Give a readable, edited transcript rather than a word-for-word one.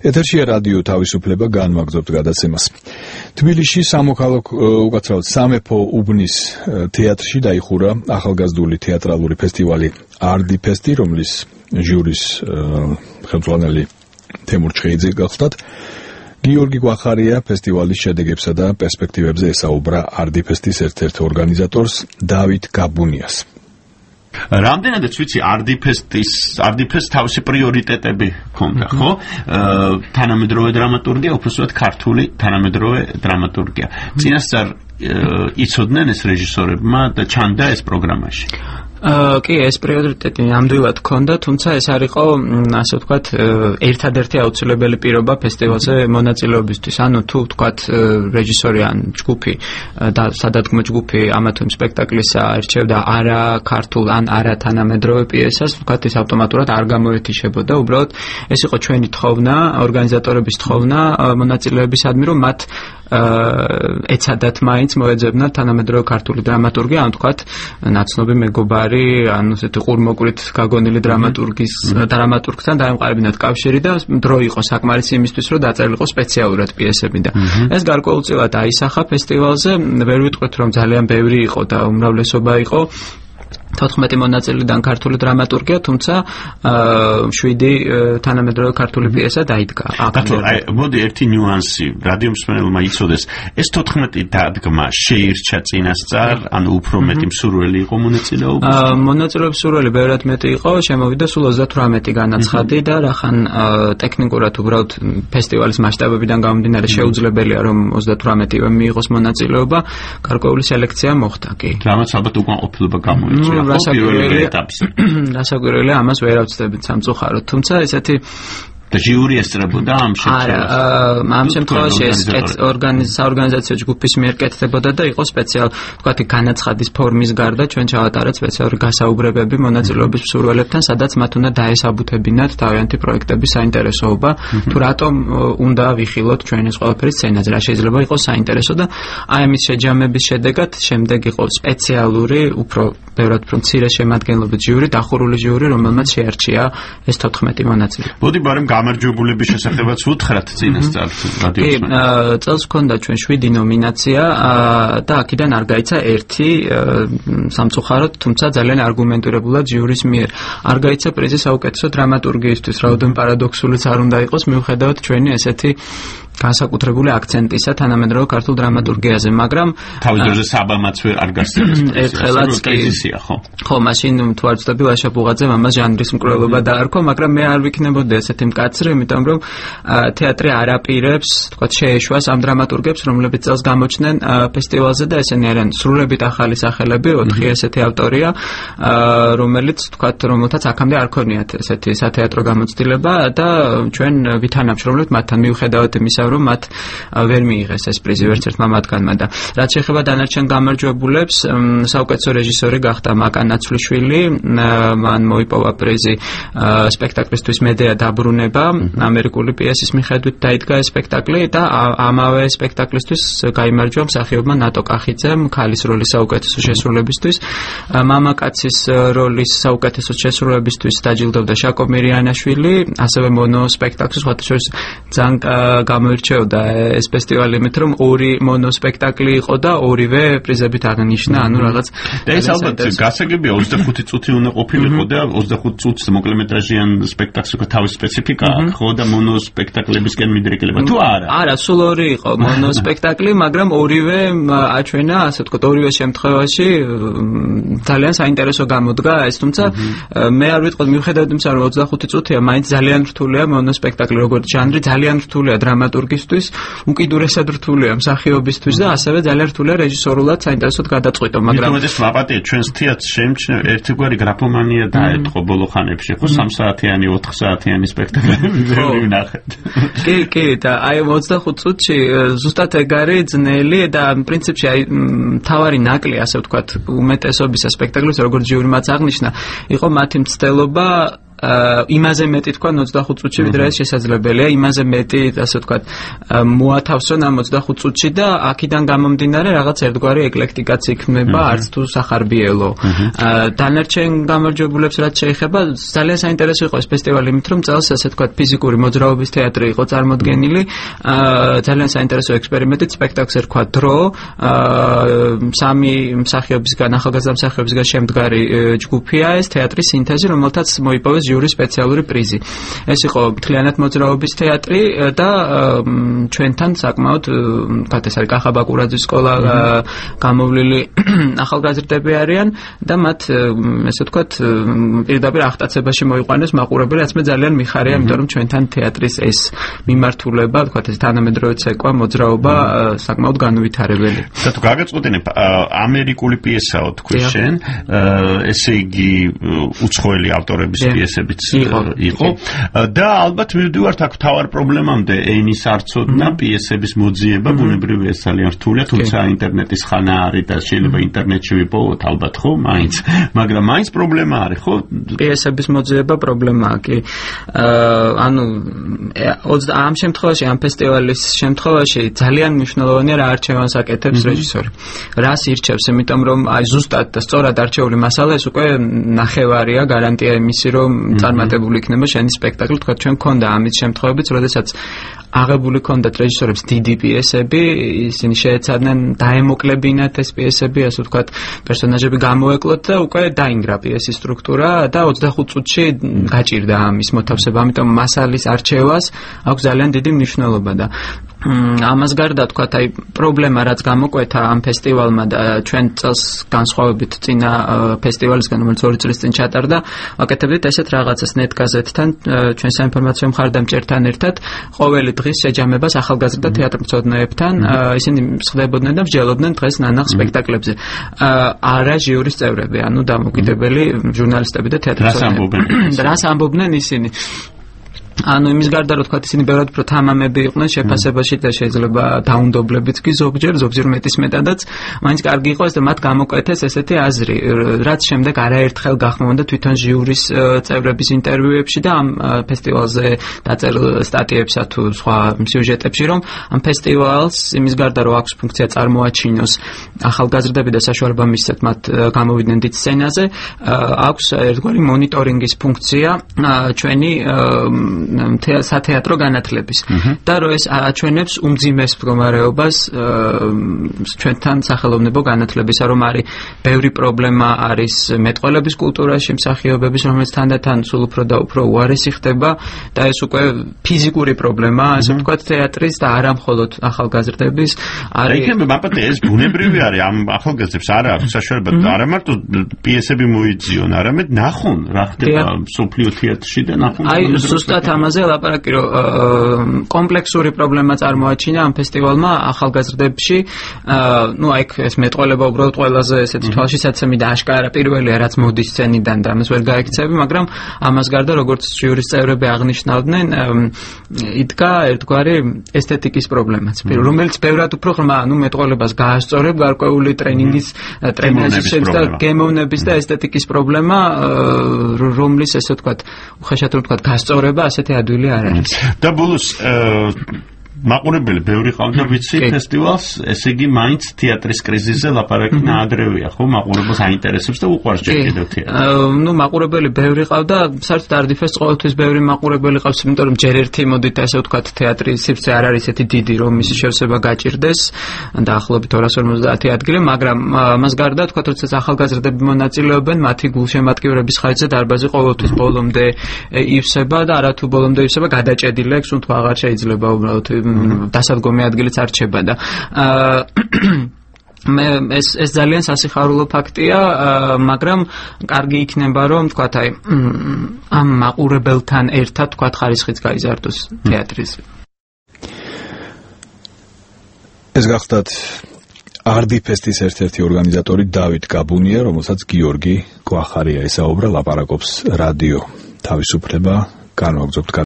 ეთერშია რადიო თავისუფლება, განვაგრძობთ გადაცემას. თბილისში სამოქალაქო უკაცრავად სამეფო უბნის თეატრში დაიხურა ახალგაზრდული თეატრალური ფესტივალი არდი ფესტი, რომლის ჟურის ხელმძღვანელი თემურ ჩხეიძე გახლდათ. გიორგი გვახარია ფესტივალის შედეგებსა და პერსპექტივებზე ესაუბრა არდი ფესტის ერთ-ერთ ორგანიზატორს დავით გაბუნიას. რამდენადაც ვიცი არდი ფესტის თავისი პრიორიტეტები ჰქონდა, ხო? თანამედროვე დრამატურგია, უბრალოდ ქართული თანამედროვე დრამატურგია. წინასწარ იცოდნენ ეს რეჟისორებმა და ჩანდა ეს პროგრამაში. კი, ეს პრიორიტეტი ნამდვილად ჰქონდა, თუმცა ეს არ იყო, ასე ვთქვათ, ერთადერთი აუცილებელი პირობა ფესტივალზე მონაწილეობისთვის. ანუ თუ ვთქვათ, რეჟისორი ან ჯგუფი და სადადგმო ჯგუფი ამა თუ იმ სპექტაკლის არჩევდა არა ქართულ ან არა თანამედროვე პიესას, ვთქვათ, ეს ავტომატურად არ გამოეთიშებოდა. უბრალოდ ეს იყო ჩვენი თხოვნა, ორგანიზატორების თხოვნა მონაწილეებისადმი, რომ მათ ეცადათ მაინც მოეძებნათ თანამედროვე ქართული დრამატურგია, ან ვთქვათ, ნაცნობი მეგობარი, ანუ ესეთი ყურმოკვირით გაგონილი დრამატურგთან დაემყარებინათ კავშირი და დრო იყო საკმარისი იმისთვის, რომ დაწერილიყო სპეციალურად პიესები და ეს გარკვეულწილად აისახა ფესტივალზე. ვერ ვიტყვით, რომ ძალიან ბევრი იყო და უმრავლესობა იყო 14 მონაწილიდან ქართული დრამატურგია, თუმცა 7 თანამედროვე ქართული პიესა დაიდგა. მოდი ერთი ნიუანსი რადიო მსმენელმა იცოდეს. ეს 14 დადგმა შეირჩა წინასწარ, ანუ უფრო მეტი მსურველი იყო მონაწილეობის? მონაწილეობის მსურველი ბევრად მეტი იყო, შემოვიდა სულ 38 განაცხადი და რახან ტექნიკურად უბრალოდ ფესტივალის მასშტაბებიდან გამომდინარე შეუძლებელია, რომ 38-ივე მიიღოს მონაწილეობა, გარკვეული სელექცია მოხდა კი. რამაც ალბათ უკანყოფილება გამოიწვია. რასაკვირველია, ამას ვერ ავწდებით სამწუხაროდ, თუმცა ესეთი და ჟიური ესწრებოდა ამ შემთხვევაში. ამ შემთხვევაში ეს საორგანიზაციო ჯგუფის მიერ კეთდებოდა და იყო ვთქვათ, განაცხადის ფორმის გარდა ჩვენ ჩავატარეთ სპეციალური გასაუბრებები მონაწილეობის მსურველებთან, სადაც მათ უნდა დაესაბუთებინათ თავიანთი პროექტების საინტერესოობა, თუ რატომ უნდა ვიხილოთ ჩვენ ეს ყველაფერი სცენაზე, რა შეიძლება იყოს საინტერესო და აი ამის შეჯამების შედეგად შემდეგ იყო სპეციალური, ბევრად უფრო მცირე შემადგენლობით ჟიური, დახურული ჟიური, რომელმაც შეარჩია ეს 14 მონაწილე. მოდი ბარემ გამარჯვებულების შესახებაც უთხრათ წინასწარ რადიოს. წელს ჰქონდა ჩვენ 7 ნომინაცია და აქედან არ გაიცა ერთი სამწუხაროდ, თუმცა ძალიან არგუმენტირებულად ჟიურის მიერ. არ გაიცა პრიზი საუკეთესო დრამატურგიისთვის, რაოდენ პარადოქსულიც არ უნდა იყოს, მიუხედავად ჩვენი ესეთი განსაკუთრებული აქცენტისა თანამედროვე ქართულ დრამატურგიაზე, მაგრამ თავიდანვე საბამაც არ გასცემს ერთხელაც პრეზისია, ხო? ხო, მაშინ თუ არ ვწდები ლაშა ბუღაძემ ამას ჟანრის მკვლელობა დაარქვა, მაგრამ მე არ ვიქნებოდი ესეთი მკაცრი, იმიტომ რომ თეატრი არ აპირებს, ვთქვათ, შეეშვას ამ დრამატურგებს, რომლებიც წელს გამოჩნდნენ ფესტივალზე და ესენი არიან სრულებით ახალი სახელები, 4 ესეთი ავტორია, რომელთაც აქამდე არ ქონიათ ესეთი სათეატრო გამოცდილება და ჩვენ ვითანამშრომლებთ მათთან, მიუხედავად იმისა, რომ მათ ვერ მიიღეს ეს პრიზი ვერც ერთმა მათგანმა და რაც შეეხება დანარჩენ გამარჯვებულებს, საუკეთესო რეჟისორი გახდა მაკა ნაცვლიშვილი, მან მოიპოვა პრიზი სპექტაკლისთვის მედეა დაბრუნება, ამერიკული პიესის მიხედვით დაიდგა ეს სპექტაკლი და ამავე სპექტაკლისთვის გაიმარჯვა მსახიობმა ნატო კახიძემ ქალის როლის საუკეთესო შესრულებისთვის, მამაკაცის როლის საუკეთესო შესრულებისთვის დაჯილდოვდა შაკო მირიანაშვილი, ასევე მონო სპექტაკლს, სხვათაშორის ძალიან გამოირჩეოდა ეს ფესტივალი იმით, რომ 2 მონოსპექტაკლი იყო და ორივე პრიზებით აღნიშნა, ანუ რაღაც ეს ალბათ გასაგებია 25 წუთი უნდა ყოფილიყო და 25 წუთს მოკლემეტრაჟიან სპექტაკლს უკვე თავის სპეციფიკა აქვს, ხო და მონოსპექტაკლებისკენ მიდრეკილება თუ არა? არა, სულ 2 იყო მონოსპექტაკლი, მაგრამ ორივე აჩვენა, ასე ვთქვათ, ორივე შემთხვევაში ძალიან საინტერესო გამოდგა ეს, თუმცა მე არ ვიტყოდ მიუხედავად იმისა, რომ 25 წუთია, მაინც ძალიან რთულია მონოსპექტაკლი, როგორც ჟანრი, ძალიან რთულია დრამატურგისთვის, უკიდურესად რთულია მსახიობისთვის და ასევე ძალიან რთულია რეჟისორულად საინტერესოდ გადაწყვიტო, მაგრამ ეს მაპატია ჩვენს თეატრს შეიმჩნევა ერთგვარი გრაფომანია დაეთყო ბოლო ხანებში, ხო 3 საათიანი, 4 საათიანი სპექტაკლები ვერ ვნახეთ. კი, და აი 25 წუთში ზუსტად ეგ არის ძნელი და პრინციპში აი თავარი ნაკლი, ასე ვთქვათ, უმეტესობის სპექტაკლებს, როგორც ჟიურიმაც აღნიშნა, იყო მათი მცდელობა იმაზე მეტი თქვა 25 წუთში ვიდრე ეს შესაძლებელია, იმაზე მეტი, ასე ვთქვათ, მოათავსონ ამ 25 წუთში და აქედან გამომდინარე რაღაც ერთგვარი ეკლექტიკაც იქნება, არც თუ სახარბიელო. დანარჩენ გამარჯვებულებს რაც შეეხება, ძალიან საინტერესო იყო ეს ფესტივალი იმით, რომ წელს ასე ვთქვათ, ფიზიკური მოძრაობის თეატრი იყო წარმოდგენილი, ძალიან საინტერესო ექსპერიმენტით, სპექტაკლს ერქვა დრო, სამი მსახიობისგან, ახალგაზრდა მსახიობისგან შემდგარი ჯგუფია ეს თეატრის სინთეზი, რომელთაც მოიპოვეს ჟიურის სპეციალური პრიზი. ეს იყო მთლიანად მოძრაობის თეატრი და ჩვენთან საკმაოდ, ვთქვათ, ეს არის კახა ბაკურაძის სკოლა გამოვლილი ახალგაზრდები არიან და მათ, ესე ვთქვათ, პირდაპირ აღტაცებაში მოიყვანეს მაყურებელი, რაც მე ძალიან მიხარია, იმიტომ რომ ჩვენთან თეატრის ეს მიმართულება, ვთქვათ, ეს თანამედროვე ცეკვა, მოძრაობა საკმაოდ განუვითარებელი. და თუ გაგეწყვეტინებ, ამერიკული პიესაო თქვი შენ, ესე იგი უცხოელი ავტორების პიესებიც იყო და ალბათ მივდივართ აქ თავარ პრობლემამდე ენის არცოდნა პიესების მოძიება, ბუნებრივია ეს ძალიან რთულია, თუმცა ინტერნეტის ხანა არის და შეიძლება ინტერნეტში ვიპოვოთ ალბათ ხო, მაინც, მაგრამ მაინც პრობლემა არის ხო? პიესების მოძიება პრობლემაა კი. ანუ ამ შემთხვევაში, ამ ფესტივალის შემთხვევაში ძალიან მნიშვნელოვანია რა არჩევანს აკეთებს რეჟისორი. რას ირჩევს, იმიტომ რომ აი ზუსტად და სწორად არჩეული მასალა ეს უკვე ნახევარია გარანტია იმისი, რომ წარმატებული იქნება შენი სპექტაკლი. თქვა ჩვენ გქონდა ამის შემთხვევებიც, როდესაც აღებული ჰქონდათ რეჟისორებს დიდი პიესები, ისინი შეეცადნენ დაემოკლებინათ ეს პიესები, ასე ვთქვათ, პერსონაჟები გამოეკლოთ და უკვე დაინგრა პიესის სტრუქტურა და 25 წუთში გაჭირდა ამის მოთავსება, ამიტომ მასალის არჩევას აქვს ძალიან დიდი მნიშვნელობა და ამას გარდა თქვათ, აი პრობლემა რაც გამოკვეთა ამ ფესტივალმა და ჩვენ წელს განსხვავებით წინა ფესტივალისგან, რომელიც 2 წლის წინ ჩატარდა, ვაკეთებდით ესეთ რაღაცას ნეტგაზეთთან, ჩვენ საინფორმაციო მხარდამჭერთან ერთად, ყოველი დღის შეჯამებას ახალგაზრდა თეატრმცოდნეებთან, ისინი მსხდებოდნენ და მსჯელობდნენ დღეს ნანახ სპექტაკლებზე. არა ჟიურის წევრები, ანუ დამოუკიდებელი ჟურნალისტები და თეატრმცოდნეები. რას ამბობდნენ ისინი? ანუ იმის გარდა რომ თქვათ ისინი ბევრად უფრო თამამები იყვნენ შეფასებაში და შეიძლება დაუნდობლებიც კი ზოგჯერ მეტისმეტადაც, მაინც კარგი იყოს და მათ გამოკვეთეს ესეთი აზრი, რაც შემდეგ არაერთხელ გახმოვანდა თვითონ ჟიურის წევრების ინტერვიუებში და ამ ფესტივალზე დაწერილ სტატიებსა თუ სხვა სიუჟეტებში, რომ ამ ფესტივალს იმის გარდა რომ აქვს ფუნქცია წარმოაჩინოს ახალგაზრდები და საშუალება მისცეთ მათ გამოვიდნენ დიდ სცენაზე, აქვს ერთგვარი მონიტორინგის ფუნქცია ჩვენი სათეატრო განათლების და რომ ეს აჩვენებს უმძიმეს მდგომარეობას ჩვენთან სახელოვნებო განათლებისა, რომ არის ბევრი პრობლემა არის მეტყველების კულტურაში მსახიობების, რომელიც თანდათან სულ უფრო და უფრო უარესი ხდება და ეს უკვე ფიზიკური პრობლემაა, ასე ვთქვათ, თეატრის და არა მხოლოდ ახალგაზრდების. არის იქნება მარტო ეს ბუნებრივი არის ამ ახალგაზრდებს არა აქვს საშუალება არა მარტო პიესები მოიძიონ, არამედ ნახონ რა ხდება სოფლიო თეატრში და ნახონ. აი ზუსტად ამაზე ლაპარაკი, რომ კომპლექსური პრობლემა წარმოაჩინა ამ ფესტივალმა ახალგაზრდებში. ნუ აი ეს მეტყველება უბრალოდ ყველაზე ესეთი თვალშისაცემი და აშკარა პირველია, რაც მოდის სცენიდან და ამას ვერ გაიქცევი, მაგრამ ამას გარდა როგორც ჟიურის წევრები აღნიშნავდნენ, იდგა ერთგვარი ესთეტიკის პრობლემაც, რომელიც ბევრად უფრო ღრმა, ნუ მეტყველებას გაასწორებ გარკვეული ტრენინგის და გემოვნების და ესთეტიკის პრობლემა, რომლის ესე ვთქვათ, უხეშად რომ ვთქვათ, გასწორება ასეთი ადვილი არ არის. და ბოლოს მაყურებელი ბევრი ყავდა ვიცი ფესტივალს, ესე იგი მაინც თეატრის კრიზისზე ლაპარაკი ნაადრევია, ხო? მაყურებელს აინტერესებს და უყვარს ჯერ კიდევ თეატრი. ნუ მაყურებელი ბევრი ყავდა, საერთოდ არტიფეს ყოველთვის ბევრი მაყურებელი ყავს, იმიტომ რომ ჯერ ერთი მოდით ასე ვთქვათ, თეატრის სივრცე არ არის ესეთი დიდი, რომ მისი შევსება გაჭირდეს დაახლოებით 250 ადგილი, მაგრამ მას გარდა ვთქვათ, როდესაც ახალგაზრდები მონაწილეობენ, მათი გულშემატკივრების ხარჯზე დარბაზი ყოველთვის ბოლომდე ივსება და არათუ ბოლომდე ივსება, გადაჭედილი აქვს, თუ აღარ შეიძლება უბრალოდ დასადგომი ადგილიც არ რჩება და ეს ძალიან სასიხარულო ფაქტია, მაგრამ კარგი იქნება რომ თქვათ აი ამ მაყურებელთან ერთად თქვათ ხარისხიც გაიზარდოს თეატრის. ეს გახლდათ არდი ფესტის ერთ-ერთი ორგანიზატორი დავით გაბუნია, რომელსაც გიორგი კვახარია ესაუბრა, ლაპარაკობს რადიო თავისუფლება. განვაგრძობთ